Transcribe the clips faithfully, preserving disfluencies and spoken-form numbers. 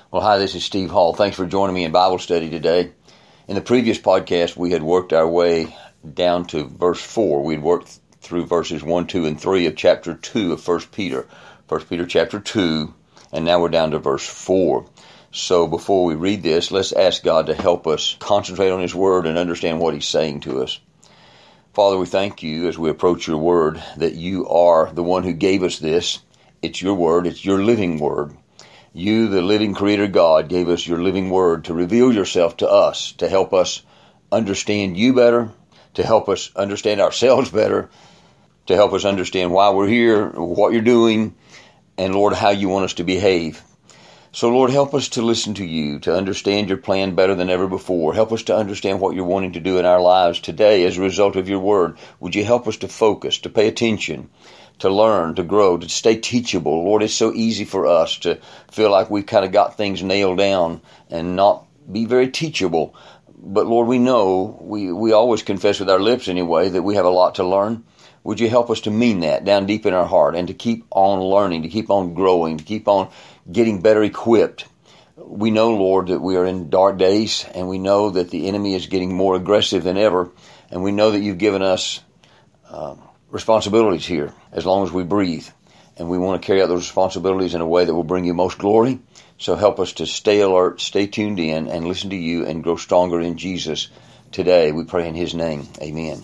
Well, hi, this is Steve Hall. Thanks for joining me in Bible study today. In the previous podcast, we had worked our way down to verse four. We had worked through verses one, two, and three of chapter two of First Peter. First Peter chapter two, and now we're down to verse four. So before we read this, let's ask God to help us concentrate on His Word and understand what He's saying to us. Father, we thank You as we approach Your Word that You are the one who gave us this. It's Your Word. It's Your living Word. You, the living Creator God, gave us Your living Word to reveal Yourself to us, to help us understand You better, to help us understand ourselves better, to help us understand why we're here, what You're doing, and Lord, how You want us to behave. So Lord, help us to listen to You, to understand Your plan better than ever before. Help us to understand what You're wanting to do in our lives today as a result of Your Word. Would You help us to focus, to pay attention, to learn, to grow, to stay teachable. Lord, it's so easy for us to feel like we've kind of got things nailed down and not be very teachable. But Lord, we know, we, we always confess with our lips anyway, that we have a lot to learn. Would You help us to mean that down deep in our heart and to keep on learning, to keep on growing, to keep on getting better equipped. We know, Lord, that we are in dark days, and we know that the enemy is getting more aggressive than ever, and we know that You've given us um, responsibilities here as long as we breathe, and we want to carry out those responsibilities in a way that will bring You most glory. So help us to stay alert, stay tuned in, and listen to You and grow stronger in Jesus today. We pray in His name. Amen.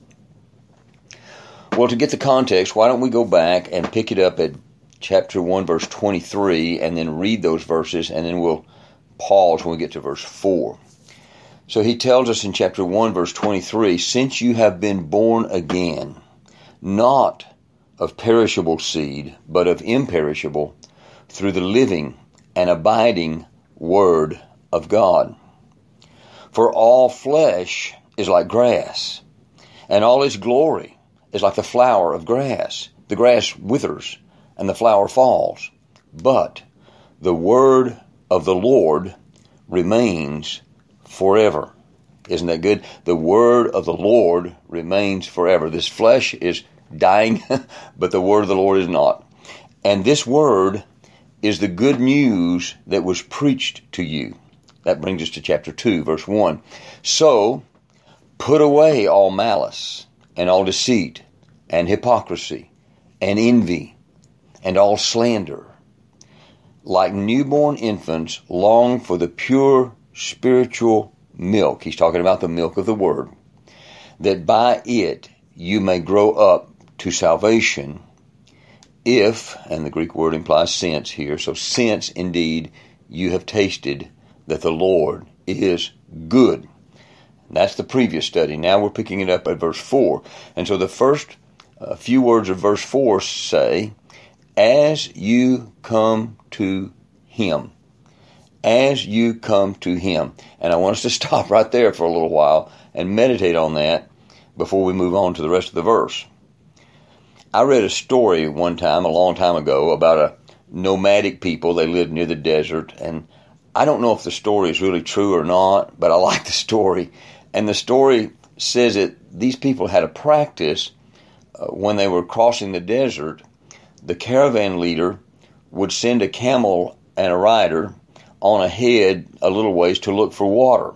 Well, to get the context, why don't we go back and pick it up at chapter one, verse twenty-three, and then read those verses, and then we'll pause when we get to verse four. So he tells us in chapter one, verse twenty-three, "Since you have been born again, not of perishable seed, but of imperishable, through the living and abiding Word of God. For all flesh is like grass, and all its glory is like the flower of grass. The grass withers, and the flower falls, but the word of the Lord remains forever." Isn't that good? The word of the Lord remains forever. This flesh is dying, but the word of the Lord is not. And this word is the good news that was preached to you. That brings us to chapter two, verse one. "So put away all malice, and all deceit, and hypocrisy, and envy, and all slander. Like newborn infants, long for the pure spiritual milk." He's talking about the milk of the Word. "That by it you may grow up to salvation, if," and the Greek word implies since here, so since indeed you have tasted that the Lord is good. That's the previous study. Now we're picking it up at verse four. And so the first uh, few words of verse four say, "As you come to Him." As you come to Him. And I want us to stop right there for a little while and meditate on that before we move on to the rest of the verse. I read a story one time, a long time ago, about a nomadic people. They lived near the desert, and I don't know if the story is really true or not, but I like the story. And the story says that these people had a practice uh, when they were crossing the desert. The caravan leader would send a camel and a rider on ahead a little ways to look for water.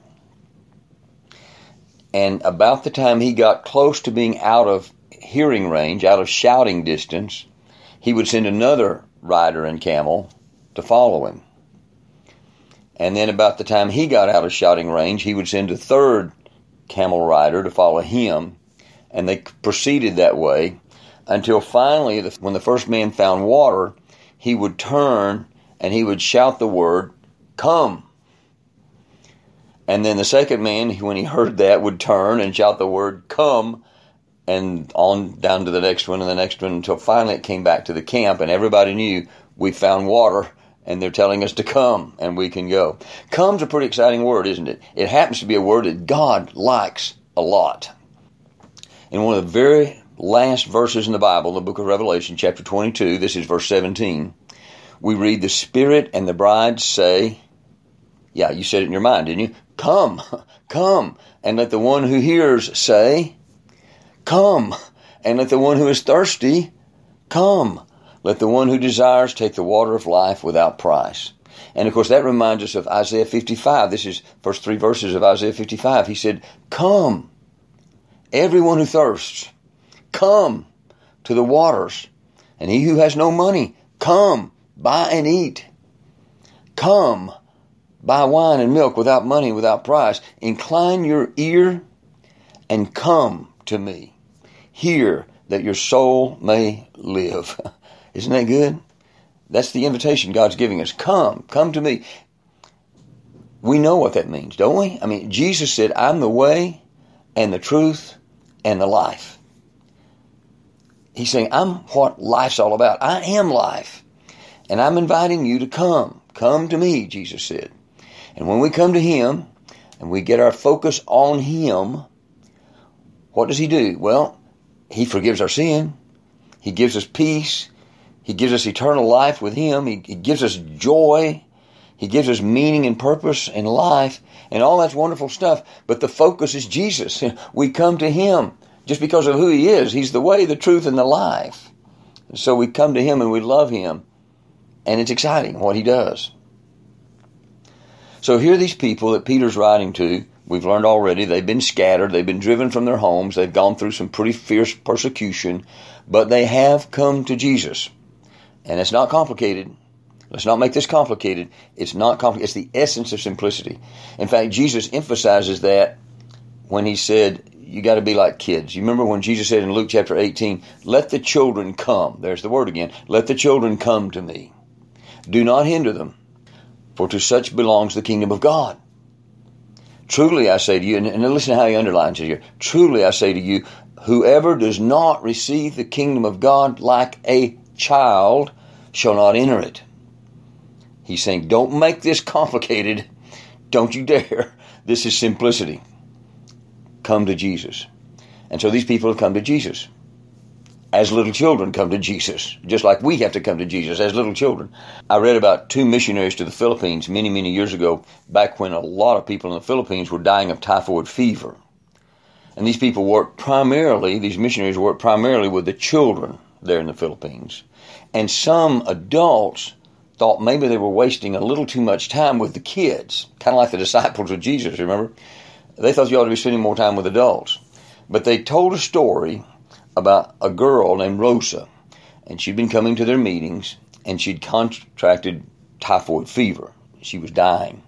And about the time he got close to being out of hearing range, out of shouting distance, he would send another rider and camel to follow him. And then about the time he got out of shouting range, he would send a third camel rider to follow him. And they proceeded that way until finally, when the first man found water, he would turn and he would shout the word, "Come." And then the second man, when he heard that, would turn and shout the word, "Come," and on down to the next one and the next one, until finally it came back to the camp and everybody knew we found water and they're telling us to come and we can go. Come's a pretty exciting word, isn't it? It happens to be a word that God likes a lot. In one of the very last verses in the Bible, the book of Revelation, chapter twenty-two, this is verse seventeen, we read, "The Spirit and the bride say," yeah, you said it in your mind, didn't you? "Come, come, and let the one who hears say, come, and let the one who is thirsty come. Let the one who desires take the water of life without price." And of course that reminds us of Isaiah fifty-five. This is first three verses of Isaiah fifty-five. He said, come, everyone who thirsts, come to the waters. And he who has no money, come, buy and eat. Come, buy wine and milk without money, without price. Incline your ear and come to me. Hear that your soul may live. Isn't that good? That's the invitation God's giving us. Come, come to me. We know what that means, don't we? I mean, Jesus said, I'm the way and the truth and the life. He's saying, I'm what life's all about. I am life. And I'm inviting you to come. Come to me, Jesus said. And when we come to him and we get our focus on him, what does he do? Well, he forgives our sin. He gives us peace. He gives us eternal life with him. He, he gives us joy. He gives us meaning and purpose in life. And all that's wonderful stuff. But the focus is Jesus. We come to him just because of who he is. He's the way, the truth, and the life. So we come to him and we love him. And it's exciting what he does. So here are these people that Peter's writing to. We've learned already they've been scattered. They've been driven from their homes. They've gone through some pretty fierce persecution. But they have come to Jesus. And it's not complicated. Let's not make this complicated. It's not complicated. It's the essence of simplicity. In fact, Jesus emphasizes that when he said, you got to be like kids. You remember when Jesus said in Luke chapter eighteen, let the children come. There's the word again. Let the children come to me. Do not hinder them, for to such belongs the kingdom of God. Truly I say to you, and, and listen to how he underlines it here. Truly I say to you, whoever does not receive the kingdom of God like a child shall not enter it. He's saying, don't make this complicated. Don't you dare. This is simplicity. Come to Jesus. And so these people have come to Jesus. As little children come to Jesus, just like we have to come to Jesus as little children. I read about two missionaries to the Philippines many, many years ago, back when a lot of people in the Philippines were dying of typhoid fever. And these people worked primarily, these missionaries worked primarily with the children there in the Philippines. And some adults thought maybe they were wasting a little too much time with the kids, kind of like the disciples of Jesus, remember? They thought you ought to be spending more time with adults. But they told a story about a girl named Rosa, and she'd been coming to their meetings, and she'd contracted typhoid fever. She was dying.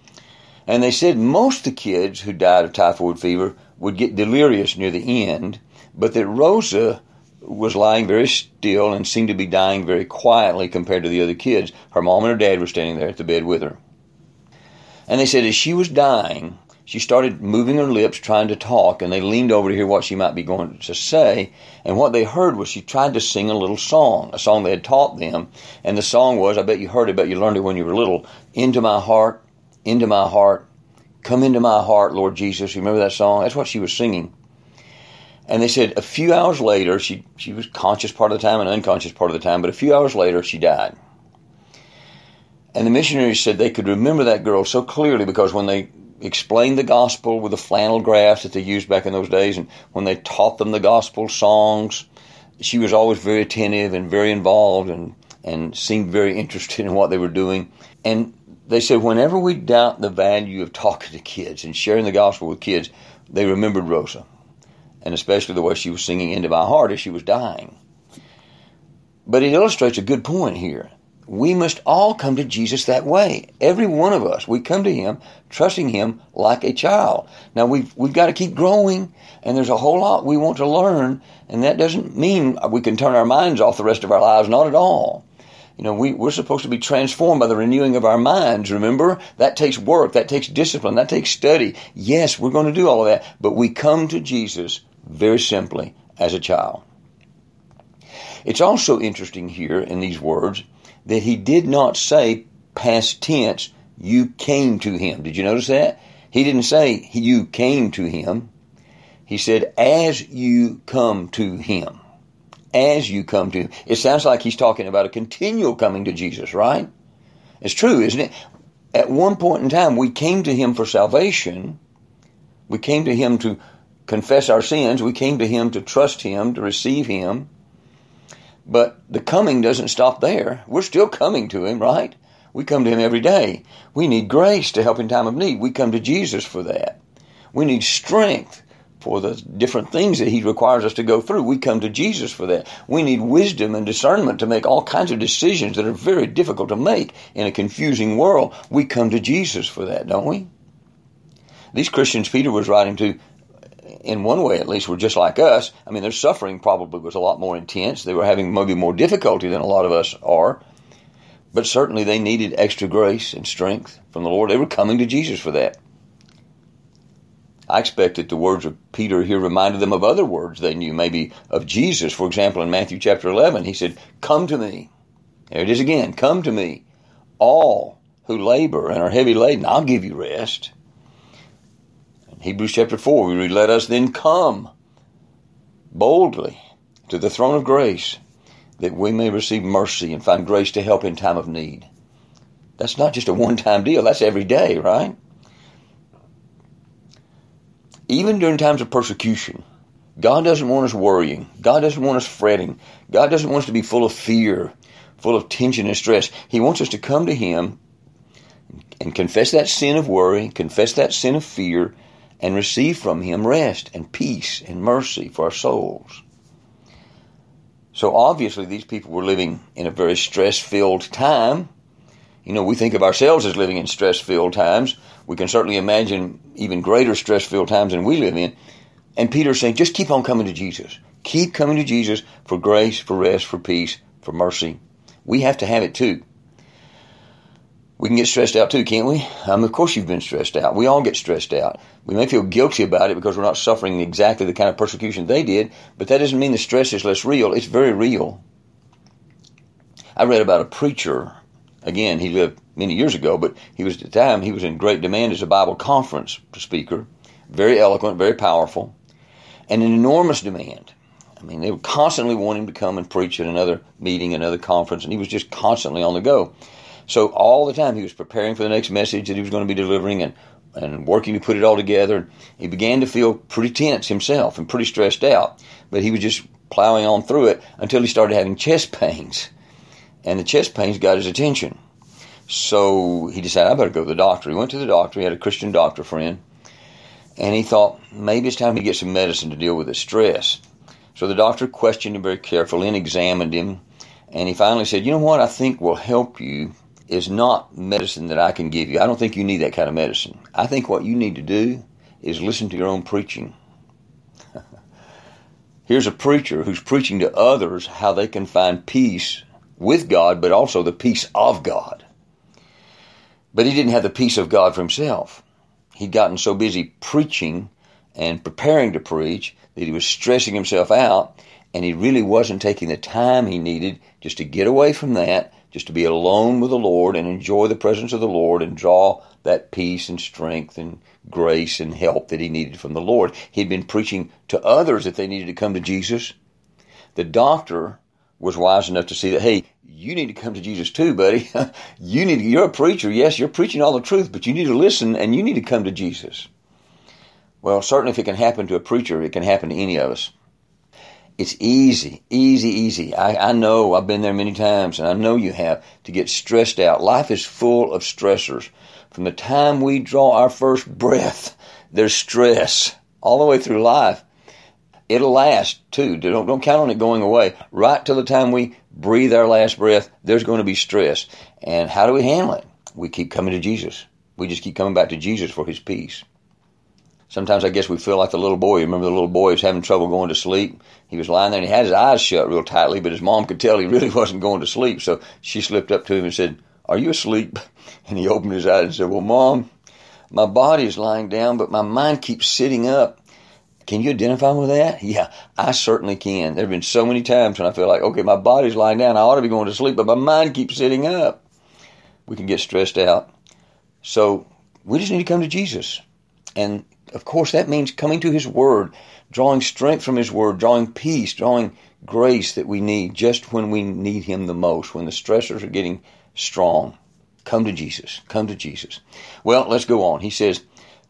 And they said most of the kids who died of typhoid fever would get delirious near the end, but that Rosa was lying very still and seemed to be dying very quietly compared to the other kids. Her mom and her dad were standing there at the bed with her. And they said as she was dying, she started moving her lips, trying to talk, and they leaned over to hear what she might be going to say. And what they heard was she tried to sing a little song, a song they had taught them. And the song was, I bet you heard it, I bet you learned it when you were little, into my heart, into my heart, come into my heart, Lord Jesus. You remember that song? That's what she was singing. And they said a few hours later, she, she was conscious part of the time and unconscious part of the time, but a few hours later, she died. And the missionaries said they could remember that girl so clearly because when they explained the gospel with the flannel graphs that they used back in those days, and when they taught them the gospel songs, she was always very attentive and very involved and, and seemed very interested in what they were doing. And they said whenever we doubt the value of talking to kids and sharing the gospel with kids, they remembered Rosa. And especially the way she was singing into my heart as she was dying. But it illustrates a good point here. We must all come to Jesus that way. Every one of us, we come to him, trusting him like a child. Now, we've, we've got to keep growing, and there's a whole lot we want to learn, and that doesn't mean we can turn our minds off the rest of our lives, not at all. You know, we, we're supposed to be transformed by the renewing of our minds, remember? That takes work, that takes discipline, that takes study. Yes, we're going to do all of that, but we come to Jesus very simply as a child. It's also interesting here in these words that he did not say past tense, you came to him. Did you notice that? He didn't say you came to him. He said, as you come to him. As you come to him. It sounds like he's talking about a continual coming to Jesus, right? It's true, isn't it? At one point in time, we came to him for salvation. We came to him to confess our sins. We came to him to trust him, to receive him. But the coming doesn't stop there. We're still coming to him, right? We come to Him every day. We need grace to help in time of need. We come to Jesus for that. We need strength for the different things that He requires us to go through. We come to Jesus for that. We need wisdom and discernment to make all kinds of decisions that are very difficult to make in a confusing world. We come to Jesus for that, don't we? These Christians Peter was writing to, in one way at least, were just like us. I mean, their suffering probably was a lot more intense. They were having maybe more difficulty than a lot of us are. But certainly they needed extra grace and strength from the Lord. They were coming to Jesus for that. I expect that the words of Peter here reminded them of other words they knew, maybe of Jesus. For example, in Matthew chapter eleven, He said, "Come to me." There it is again. "Come to me, all who labor and are heavy laden. I'll give you rest." In Hebrews chapter four, we read, "Let us then come boldly to the throne of grace, that we may receive mercy and find grace to help in time of need." That's not just a one-time deal. That's every day, right? Even during times of persecution, God doesn't want us worrying. God doesn't want us fretting. God doesn't want us to be full of fear, full of tension and stress. He wants us to come to Him and confess that sin of worry, confess that sin of fear, and receive from Him rest and peace and mercy for our souls. So obviously these people were living in a very stress-filled time. You know, we think of ourselves as living in stress-filled times. We can certainly imagine even greater stress-filled times than we live in. And Peter's saying, just keep on coming to Jesus. Keep coming to Jesus for grace, for rest, for peace, for mercy. We have to have it too. We can get stressed out too, can't we? Um, of course you've been stressed out. We all get stressed out. We may feel guilty about it because we're not suffering exactly the kind of persecution they did, but that doesn't mean the stress is less real. It's very real. I read about a preacher. Again, he lived many years ago, but he was at the time, he was in great demand as a Bible conference speaker. Very eloquent, very powerful, and an enormous demand. I mean, they were constantly wanting him to come and preach at another meeting, another conference, and he was just constantly on the go. So all the time he was preparing for the next message that he was going to be delivering and, and working to put it all together. He began to feel pretty tense himself and pretty stressed out, but he was just plowing on through it until he started having chest pains. And the chest pains got his attention. So he decided, I better go to the doctor. He went to the doctor. He had a Christian doctor friend. And he thought, maybe it's time to get some medicine to deal with his stress. So the doctor questioned him very carefully and examined him. And he finally said, you know what I think will help you is not medicine that I can give you. I don't think you need that kind of medicine. I think what you need to do is listen to your own preaching. Here's a preacher who's preaching to others how they can find peace with God, but also the peace of God. But he didn't have the peace of God for himself. He'd gotten so busy preaching and preparing to preach that he was stressing himself out, and he really wasn't taking the time he needed just to get away from that, just to be alone with the Lord and enjoy the presence of the Lord and draw that peace and strength and grace and help that he needed from the Lord. He'd been preaching to others that they needed to come to Jesus. The doctor was wise enough to see that, hey, you need to come to Jesus too, buddy. you need to, you're a preacher. Yes, you're preaching all the truth, but you need to listen and you need to come to Jesus. Well, certainly if it can happen to a preacher, it can happen to any of us. It's easy, easy, easy. I, I know, I've been there many times, and I know you have, to get stressed out. Life is full of stressors. From the time we draw our first breath, there's stress all the way through life. It'll last, too. Don't, don't count on it going away. Right till the time we breathe our last breath, there's going to be stress. And how do we handle it? We keep coming to Jesus. We just keep coming back to Jesus for his peace. Sometimes I guess we feel like the little boy. Remember the little boy was having trouble going to sleep? He was lying there and he had his eyes shut real tightly, but his mom could tell he really wasn't going to sleep. So she slipped up to him and said, "Are you asleep?" And he opened his eyes and said, "Well, Mom, my body is lying down, but my mind keeps sitting up." Can you identify with that? Yeah, I certainly can. There have been so many times when I feel like, okay, my body's lying down. I ought to be going to sleep, but my mind keeps sitting up. We can get stressed out. So we just need to come to Jesus. And of course, that means coming to his word, drawing strength from his word, drawing peace, drawing grace that we need just when we need him the most, when the stressors are getting strong. Come to Jesus. Come to Jesus. Well, let's go on. He says,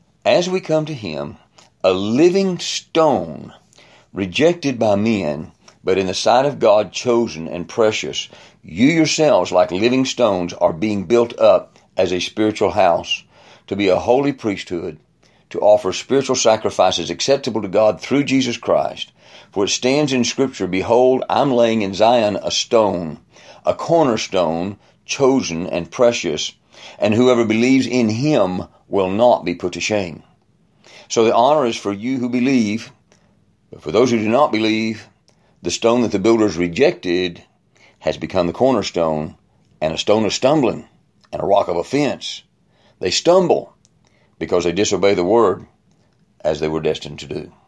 as we come to him, a living stone, rejected by men, but in the sight of God chosen and precious. You yourselves, like living stones, are being built up as a spiritual house, to be a holy priesthood, to offer spiritual sacrifices acceptable to God through Jesus Christ. For it stands in Scripture, Behold, I'm laying in Zion a stone, a cornerstone, chosen and precious, and whoever believes in him will not be put to shame. So the honor is for you who believe, but for those who do not believe, the stone that the builders rejected has become the cornerstone, and a stone of stumbling, and a rock of offense. They stumble because they disobey the word as they were destined to do.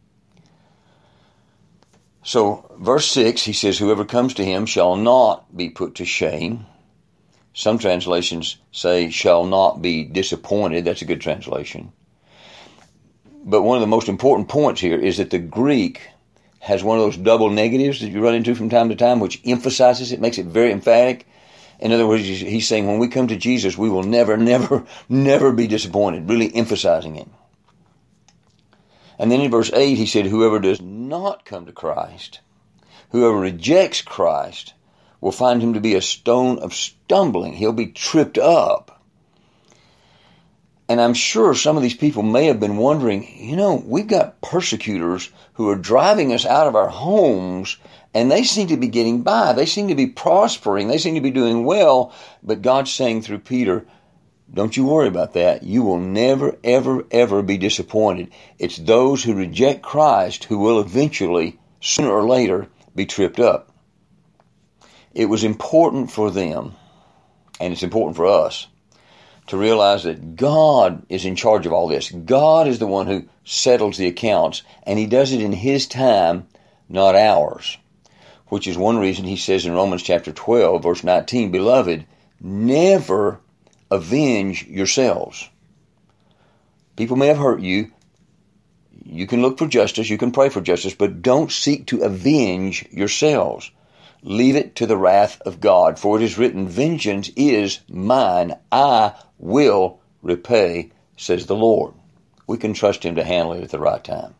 So, verse six, he says, whoever comes to him shall not be put to shame. Some translations say, shall not be disappointed. That's a good translation. But one of the most important points here is that the Greek has one of those double negatives that you run into from time to time, which emphasizes it, makes it very emphatic. In other words, he's saying when we come to Jesus, we will never, never, never be disappointed, really emphasizing it. And then in verse eight, he said, whoever does not come to Christ, whoever rejects Christ, will find him to be a stone of stumbling. He'll be tripped up. And I'm sure some of these people may have been wondering, you know, we've got persecutors who are driving us out of our homes, and they seem to be getting by. They seem to be prospering. They seem to be doing well. But God's saying through Peter, don't you worry about that. You will never, ever, ever be disappointed. It's those who reject Christ who will eventually, sooner or later, be tripped up. It was important for them, and it's important for us, to realize that God is in charge of all this. God is the one who settles the accounts, and he does it in his time, not ours. Which is one reason he says in Romans chapter twelve, verse nineteen, Beloved, never avenge yourselves. People may have hurt you. You can look for justice, you can pray for justice, but don't seek to avenge yourselves. Leave it to the wrath of God, for it is written, Vengeance is mine, I will repay, says the Lord. We can trust him to handle it at the right time.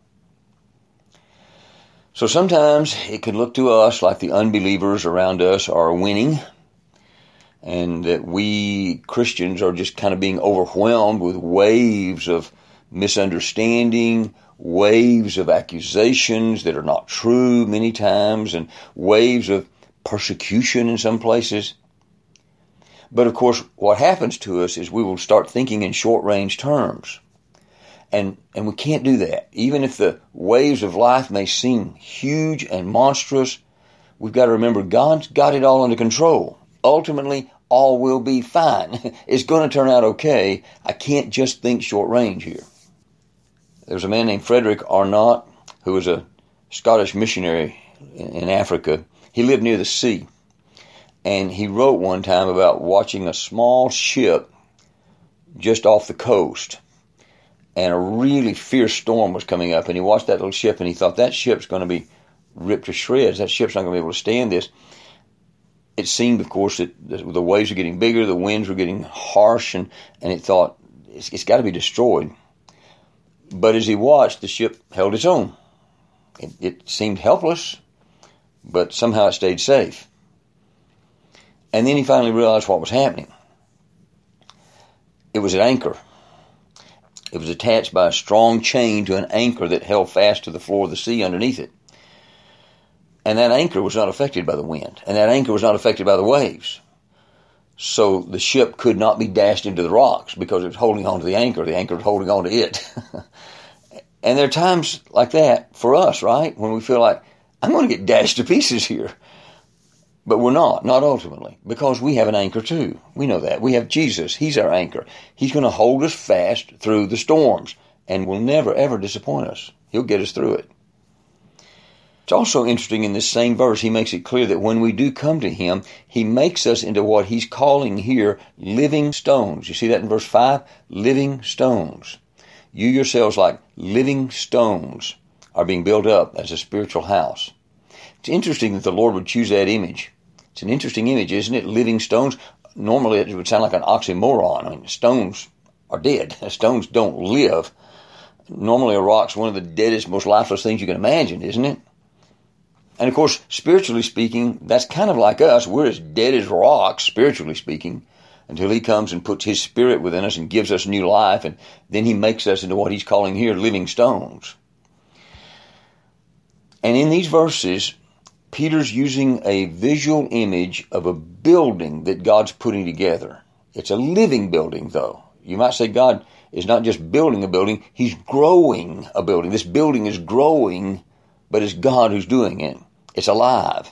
So sometimes it can look to us like the unbelievers around us are winning, and that we Christians are just kind of being overwhelmed with waves of misunderstanding, waves of accusations that are not true many times, and waves of persecution in some places. But of course, what happens to us is we will start thinking in short-range terms. And and we can't do that. Even if the waves of life may seem huge and monstrous, we've got to remember God's got it all under control. Ultimately, all will be fine. It's going to turn out okay. I can't just think short-range here. There was a man named Frederick Arnott who was a Scottish missionary in Africa. He lived near the sea, and he wrote one time about watching a small ship just off the coast, and a really fierce storm was coming up, and he watched that little ship, and he thought, that ship's going to be ripped to shreds. That ship's not going to be able to stand this. It seemed, of course, that the waves were getting bigger, the winds were getting harsh, and, and it thought, it's, it's got to be destroyed. But as he watched, the ship held its own. It, it seemed helpless, but somehow it stayed safe. And then he finally realized what was happening. It was at anchor. It was attached by a strong chain to an anchor that held fast to the floor of the sea underneath it. And that anchor was not affected by the wind. And that anchor was not affected by the waves. So the ship could not be dashed into the rocks because it was holding on to the anchor. The anchor was holding on to it. And there are times like that for us, right? When we feel like, I'm going to get dashed to pieces here. But we're not, not ultimately, because we have an anchor too. We know that. We have Jesus. He's our anchor. He's going to hold us fast through the storms and will never, ever disappoint us. He'll get us through it. It's also interesting in this same verse, he makes it clear that when we do come to him, he makes us into what he's calling here living stones. You see that in verse five? Living stones. You yourselves, like living stones, are being built up as a spiritual house. It's interesting that the Lord would choose that image. It's an interesting image, isn't it? Living stones. Normally it would sound like an oxymoron. I mean, stones are dead. Stones don't live. Normally a rock's one of the deadest, most lifeless things you can imagine, isn't it? And of course, spiritually speaking, that's kind of like us. We're as dead as rocks, spiritually speaking, until he comes and puts his spirit within us and gives us new life, and then he makes us into what he's calling here living stones. And in these verses, Peter's using a visual image of a building that God's putting together. It's a living building, though. You might say God is not just building a building, he's growing a building. This building is growing, but it's God who's doing it. It's alive.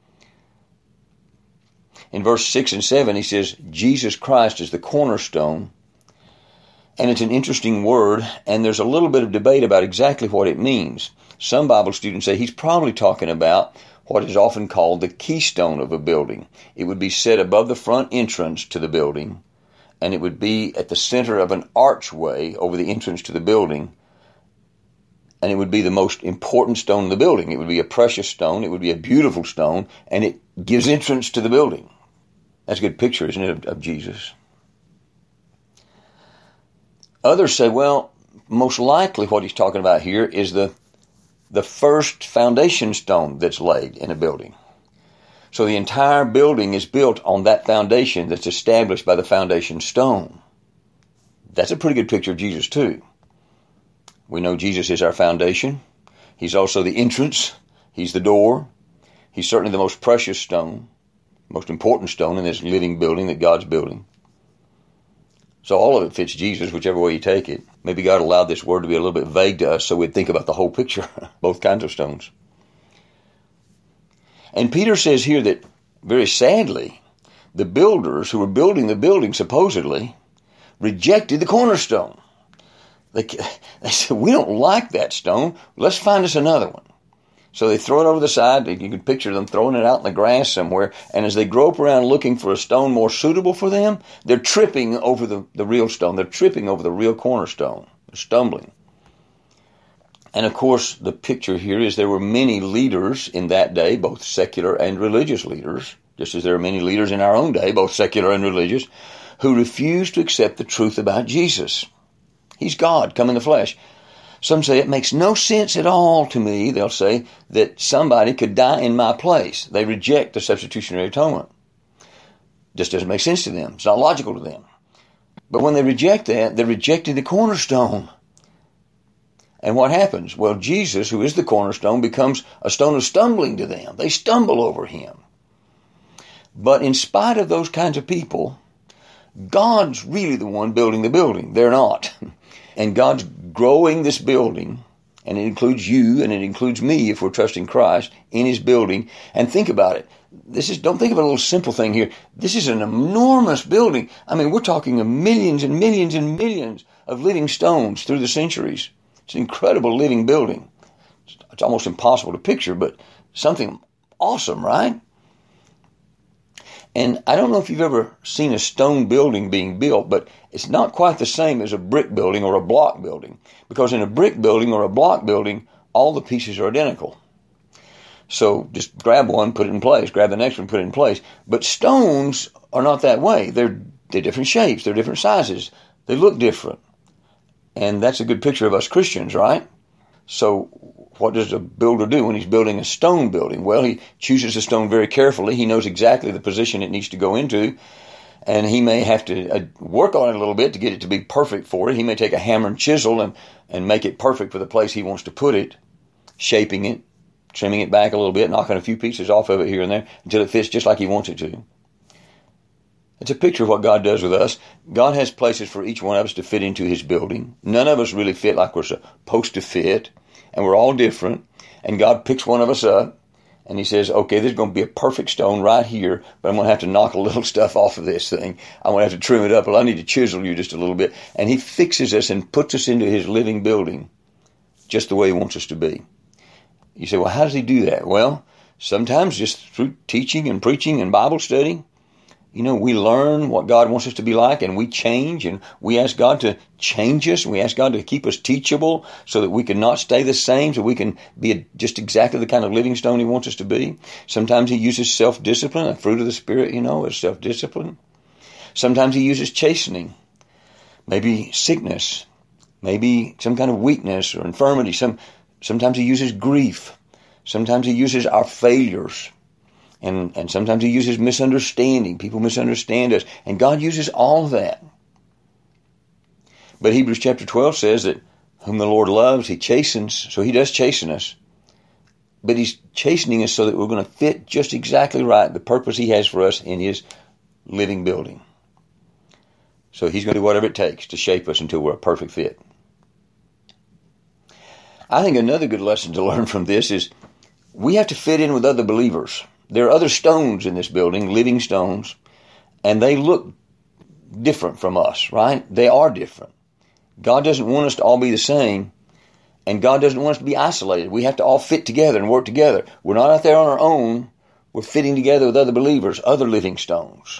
In verse six and seven, he says, Jesus Christ is the cornerstone. And it's an interesting word, and there's a little bit of debate about exactly what it means. Some Bible students say he's probably talking about what is often called the keystone of a building. It would be set above the front entrance to the building, and it would be at the center of an archway over the entrance to the building, and it would be the most important stone in the building. It would be a precious stone, it would be a beautiful stone, and it gives entrance to the building. That's a good picture, isn't it, of, of Jesus? Others say, well, most likely what he's talking about here is the the first foundation stone that's laid in a building. So the entire building is built on that foundation that's established by the foundation stone. That's a pretty good picture of Jesus too. We know Jesus is our foundation. He's also the entrance. He's the door. He's certainly the most precious stone, most important stone in this living building that God's building. So all of it fits Jesus, whichever way you take it. Maybe God allowed this word to be a little bit vague to us so we'd think about the whole picture, both kinds of stones. And Peter says here that, very sadly, the builders who were building the building, supposedly, rejected the cornerstone. They, they said, we don't like that stone. Let's find us another one. So they throw it over the side. You can picture them throwing it out in the grass somewhere. And as they grope around looking for a stone more suitable for them, they're tripping over the, the real stone. They're tripping over the real cornerstone. They're stumbling. And of course, the picture here is there were many leaders in that day, both secular and religious leaders, just as there are many leaders in our own day, both secular and religious, who refused to accept the truth about Jesus. He's God come in the flesh. Some say it makes no sense at all to me, they'll say, that somebody could die in my place. They reject the substitutionary atonement. Just doesn't make sense to them. It's not logical to them. But when they reject that, they're rejecting the cornerstone. And what happens? Well, Jesus, who is the cornerstone, becomes a stone of stumbling to them. They stumble over him. But in spite of those kinds of people, God's really the one building the building. They're not. And God's growing this building, and it includes you, and it includes me if we're trusting Christ in his building. And think about it. This is, don't think of a little simple thing here. This is an enormous building. I mean, we're talking of millions and millions and millions of living stones through the centuries. It's an incredible living building. It's almost impossible to picture, but something awesome, right? And I don't know if you've ever seen a stone building being built, but it's not quite the same as a brick building or a block building. Because in a brick building or a block building, all the pieces are identical. So just grab one, put it in place. Grab the next one, put it in place. But stones are not that way. They're, they're different shapes. They're different sizes. They look different. And that's a good picture of us Christians, right? So what does a builder do when he's building a stone building? Well, he chooses a stone very carefully. He knows exactly the position it needs to go into. And he may have to uh, work on it a little bit to get it to be perfect for it. He may take a hammer and chisel and, and make it perfect for the place he wants to put it, shaping it, trimming it back a little bit, knocking a few pieces off of it here and there until it fits just like he wants it to. It's a picture of what God does with us. God has places for each one of us to fit into his building. None of us really fit like we're supposed to fit, and we're all different. And God picks one of us up, and he says, okay, there's going to be a perfect stone right here, but I'm going to have to knock a little stuff off of this thing. I'm going to have to trim it up. Well, I need to chisel you just a little bit. And he fixes us and puts us into his living building just the way he wants us to be. You say, well, how does he do that? Well, sometimes just through teaching and preaching and Bible study. You know, we learn what God wants us to be like, and we change, and we ask God to change us, and we ask God to keep us teachable so that we can not stay the same, so we can be a, just exactly the kind of living stone he wants us to be. Sometimes he uses self-discipline, a fruit of the Spirit, you know, is self-discipline. Sometimes he uses chastening, maybe sickness, maybe some kind of weakness or infirmity. Some Sometimes he uses grief. Sometimes he uses our failures. And, and sometimes he uses misunderstanding. People misunderstand us. And God uses all of that. But Hebrews chapter twelve says that whom the Lord loves, he chastens. So he does chasten us. But he's chastening us so that we're going to fit just exactly right the purpose he has for us in his living building. So he's going to do whatever it takes to shape us until we're a perfect fit. I think another good lesson to learn from this is we have to fit in with other believers. There are other stones in this building, living stones, and they look different from us, right? They are different. God doesn't want us to all be the same, and God doesn't want us to be isolated. We have to all fit together and work together. We're not out there on our own. We're fitting together with other believers, other living stones.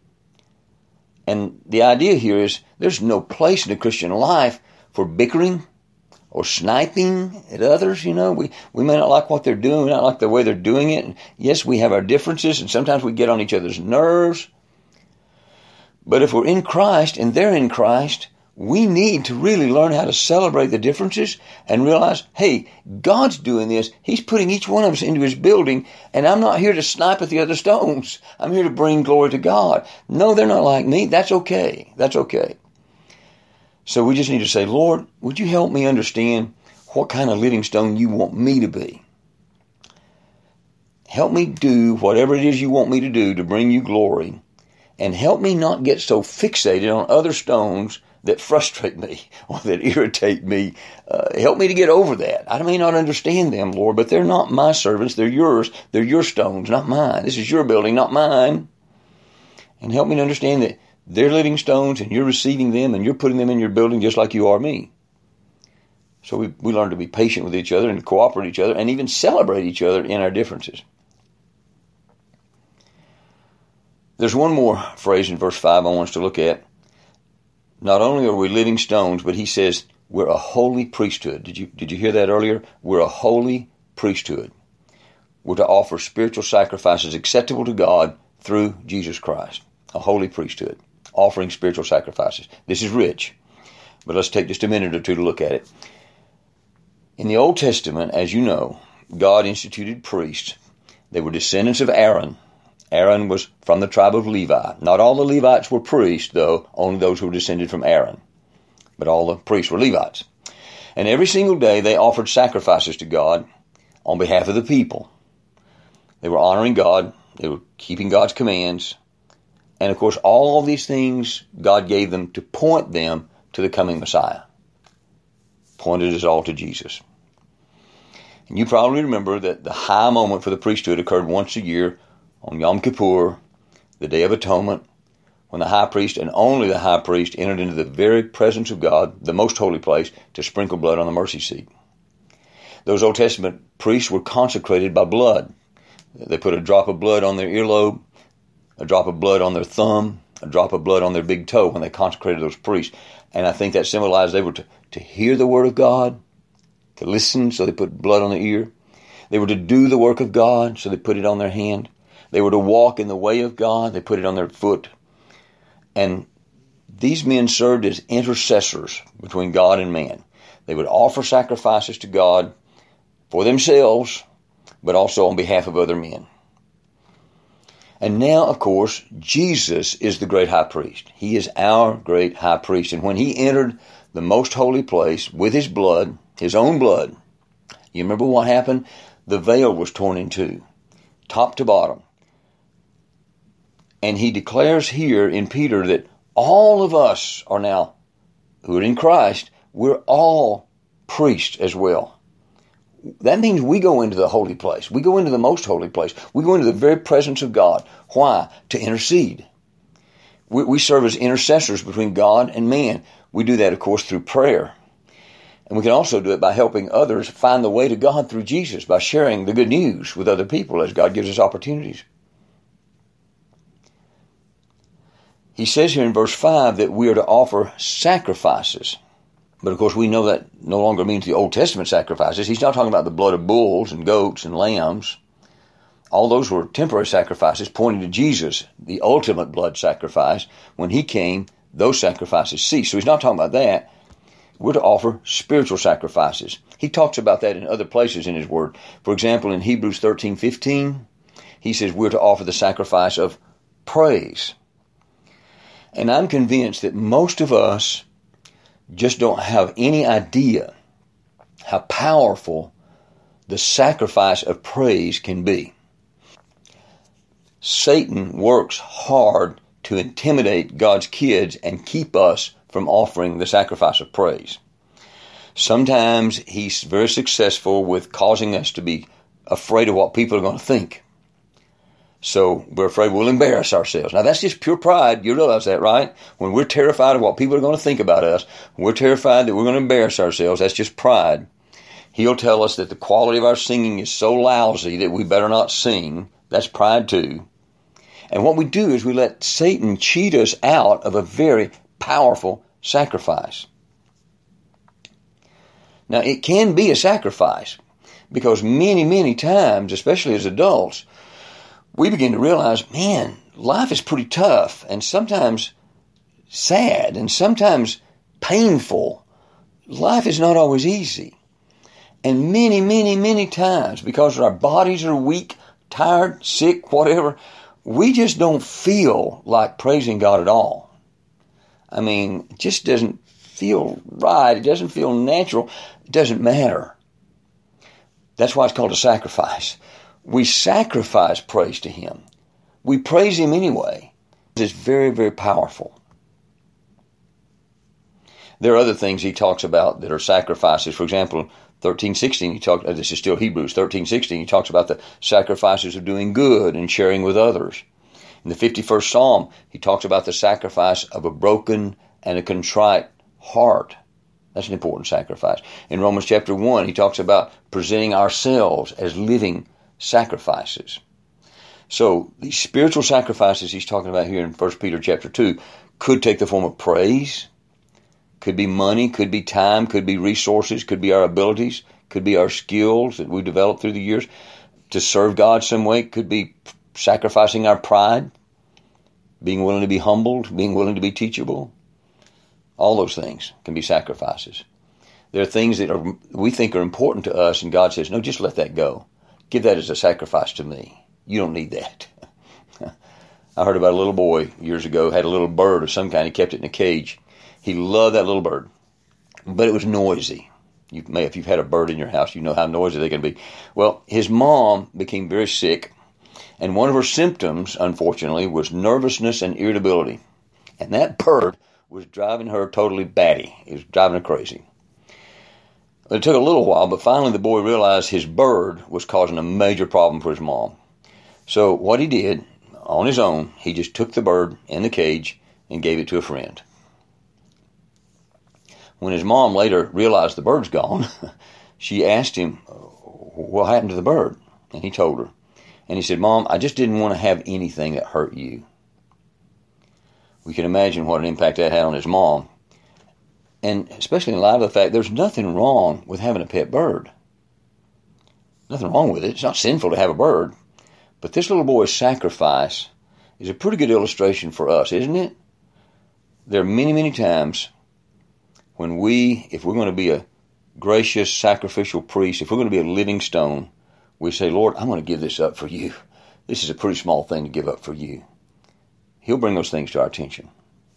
And the idea here is there's no place in the Christian life for bickering or sniping at others. You know, we, we may not like what they're doing, we not like the way they're doing it. And yes, we have our differences, and sometimes we get on each other's nerves. But if we're in Christ and they're in Christ, we need to really learn how to celebrate the differences and realize, hey, God's doing this. He's putting each one of us into his building, and I'm not here to snipe at the other stones. I'm here to bring glory to God. No, they're not like me. That's okay. That's okay. So we just need to say, Lord, would you help me understand what kind of living stone you want me to be? Help me do whatever it is you want me to do to bring you glory, and help me not get so fixated on other stones that frustrate me or that irritate me. Uh, help me to get over that. I may not understand them, Lord, but they're not my servants. They're yours. They're your stones, not mine. This is your building, not mine. And help me to understand that they're living stones and you're receiving them and you're putting them in your building just like you are me. So we, we learn to be patient with each other and cooperate with each other and even celebrate each other in our differences. There's one more phrase in verse five I want us to look at. Not only are we living stones, but he says we're a holy priesthood. Did you did you hear that earlier? We're a holy priesthood. We're to offer spiritual sacrifices acceptable to God through Jesus Christ. A holy priesthood, offering spiritual sacrifices. This is rich, but let's take just a minute or two to look at it. In the Old Testament, as you know, God instituted priests. They were descendants of Aaron. Aaron was from the tribe of Levi. Not all the Levites were priests, though, only those who were descended from Aaron. But all the priests were Levites. And every single day they offered sacrifices to God on behalf of the people. They were honoring God. They were keeping God's commands. And of course, all of these things God gave them to point them to the coming Messiah. Pointed us all to Jesus. And you probably remember that the high moment for the priesthood occurred once a year on Yom Kippur, the Day of Atonement, when the high priest and only the high priest entered into the very presence of God, the most holy place, to sprinkle blood on the mercy seat. Those Old Testament priests were consecrated by blood. They put a drop of blood on their earlobe, a drop of blood on their thumb, a drop of blood on their big toe when they consecrated those priests. And I think that symbolized they were to, to hear the word of God, to listen, so they put blood on their ear. They were to do the work of God, so they put it on their hand. They were to walk in the way of God. They put it on their foot. And these men served as intercessors between God and man. They would offer sacrifices to God for themselves, but also on behalf of other men. And now, of course, Jesus is the great high priest. He is our great high priest. And when he entered the most holy place with his blood, his own blood, you remember what happened? The veil was torn in two, top to bottom. And he declares here in Peter that all of us are now, who are in Christ, we're all priests as well. That means we go into the holy place. We go into the most holy place. We go into the very presence of God. Why? To intercede. We, we serve as intercessors between God and man. We do that, of course, through prayer. And we can also do it by helping others find the way to God through Jesus, by sharing the good news with other people as God gives us opportunities. He says here in verse five that we are to offer sacrifices. But of course we know that no longer means the Old Testament sacrifices. He's not talking about the blood of bulls and goats and lambs. All those were temporary sacrifices pointing to Jesus, the ultimate blood sacrifice. When he came, those sacrifices ceased. So he's not talking about that. We're to offer spiritual sacrifices. He talks about that in other places in his word. For example, in Hebrews thirteen fifteen, he says we're to offer the sacrifice of praise. And I'm convinced that most of us just don't have any idea how powerful the sacrifice of praise can be. Satan works hard to intimidate God's kids and keep us from offering the sacrifice of praise. Sometimes he's very successful with causing us to be afraid of what people are going to think. So we're afraid we'll embarrass ourselves. Now that's just pure pride. You realize that, right? When we're terrified of what people are going to think about us, when we're terrified that we're going to embarrass ourselves, that's just pride. He'll tell us that the quality of our singing is so lousy that we better not sing. That's pride too. And what we do is we let Satan cheat us out of a very powerful sacrifice. Now, it can be a sacrifice because many, many times, especially as adults, we begin to realize, man, life is pretty tough and sometimes sad and sometimes painful. Life is not always easy. And many, many, many times, because our bodies are weak, tired, sick, whatever, we just don't feel like praising God at all. I mean, it just doesn't feel right. It doesn't feel natural. It doesn't matter. That's why it's called a sacrifice. We sacrifice praise to Him. We praise Him anyway. It's very, very powerful. There are other things he talks about that are sacrifices. For example, thirteen sixteen, he talks, this is still Hebrews, thirteen sixteen, he talks about the sacrifices of doing good and sharing with others. In the fifty-first Psalm, he talks about the sacrifice of a broken and a contrite heart. That's an important sacrifice. In Romans chapter one, he talks about presenting ourselves as living sacrifices. So these spiritual sacrifices he's talking about here in First Peter chapter two could take the form of praise, could be money, could be time, could be resources, could be our abilities, could be our skills that we developed through the years to serve God some way, could be sacrificing our pride, being willing to be humbled, being willing to be teachable. All those things can be sacrifices. There are things that are, we think are important to us, and God says, no, just let that go. Give that as a sacrifice to me. You don't need that. I heard about a little boy years ago, had a little bird of some kind. He kept it in a cage. He loved that little bird, but it was noisy. You may, if you've had a bird in your house, you know how noisy they can be. Well, his mom became very sick, and one of her symptoms, unfortunately, was nervousness and irritability. And that bird was driving her totally batty. It was driving her crazy. It took a little while, but finally the boy realized his bird was causing a major problem for his mom. So what he did, on his own, he just took the bird in the cage and gave it to a friend. When his mom later realized the bird's gone, she asked him, what happened to the bird? And he told her. And he said, Mom, I just didn't want to have anything that hurt you. We can imagine what an impact that had on his mom. And especially in light of the fact there's nothing wrong with having a pet bird. Nothing wrong with it. It's not sinful to have a bird. But this little boy's sacrifice is a pretty good illustration for us, isn't it? There are many, many times when we, if we're going to be a gracious, sacrificial priest, if we're going to be a living stone, we say, Lord, I'm going to give this up for you. This is a pretty small thing to give up for you. He'll bring those things to our attention.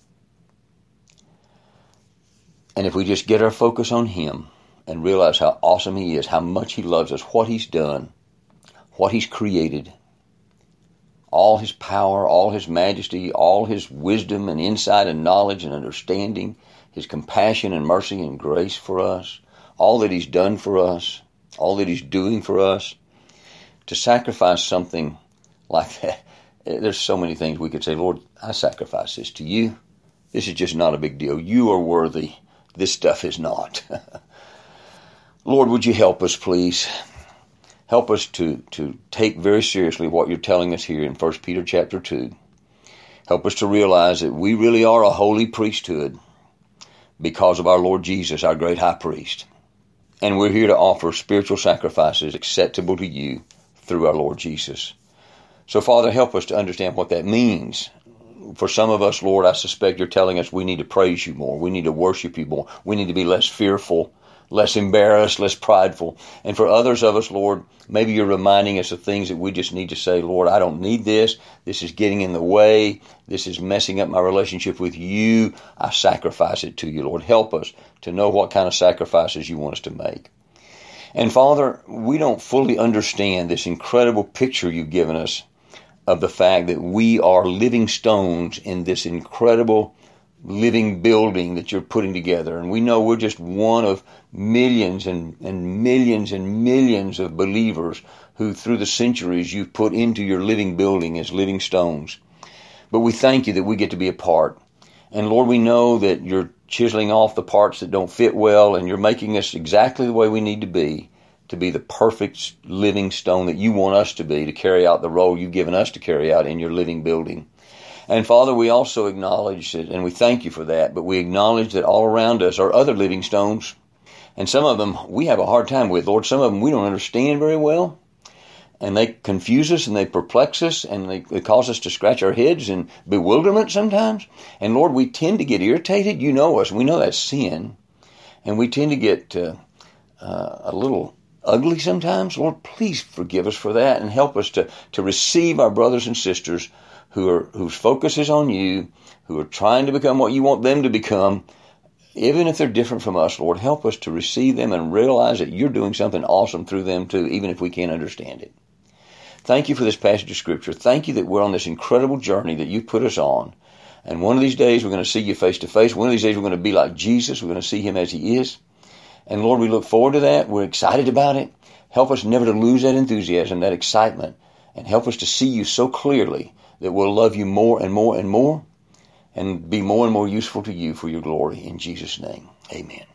And if we just get our focus on Him and realize how awesome He is, how much He loves us, what He's done, what He's created, all His power, all His majesty, all His wisdom and insight and knowledge and understanding, His compassion and mercy and grace for us, all that He's done for us, all that He's doing for us, to sacrifice something like that. There's so many things we could say, Lord, I sacrifice this to you. This is just not a big deal. You are worthy. This stuff is not. Lord, would you help us, please? Help us to, to take very seriously what you're telling us here in First Peter chapter two. Help us to realize that we really are a holy priesthood because of our Lord Jesus, our great high priest. And we're here to offer spiritual sacrifices acceptable to you through our Lord Jesus. So, Father, help us to understand what that means. for some of us, Lord, I suspect you're telling us we need to praise you more. We need to worship you more. We need to be less fearful, less embarrassed, less prideful. And for others of us, Lord, maybe you're reminding us of things that we just need to say, Lord, I don't need this. This is getting in the way. This is messing up my relationship with you. I sacrifice it to you, Lord. Help us to know what kind of sacrifices you want us to make. And Father, we don't fully understand this incredible picture you've given us of the fact that we are living stones in this incredible living building that you're putting together. And we know we're just one of millions and, and millions and millions of believers who through the centuries you've put into your living building as living stones. But we thank you that we get to be a part. And Lord, we know that you're chiseling off the parts that don't fit well, and you're making us exactly the way we need to be, to be the perfect living stone that you want us to be, to carry out the role you've given us to carry out in your living building. And Father, we also acknowledge that, and we thank you for that, but we acknowledge that all around us are other living stones, and some of them we have a hard time with, Lord. Some of them we don't understand very well, and they confuse us and they perplex us, and they, they cause us to scratch our heads in bewilderment sometimes. And Lord, we tend to get irritated. You know us, and we know that's sin, and we tend to get uh, uh, a little ugly sometimes. Lord, please forgive us for that and help us to, to receive our brothers and sisters who are whose focus is on you, who are trying to become what you want them to become, even if they're different from us. Lord, help us to receive them and realize that you're doing something awesome through them too, even if we can't understand it. Thank you for this passage of Scripture. Thank you that we're on this incredible journey that you put us on. And one of these days we're going to see you face to face. One of these days we're going to be like Jesus. We're going to see him as he is. And Lord, we look forward to that. We're excited about it. Help us never to lose that enthusiasm, that excitement, and help us to see you so clearly that we'll love you more and more and more and be more and more useful to you for your glory. In Jesus' name, amen.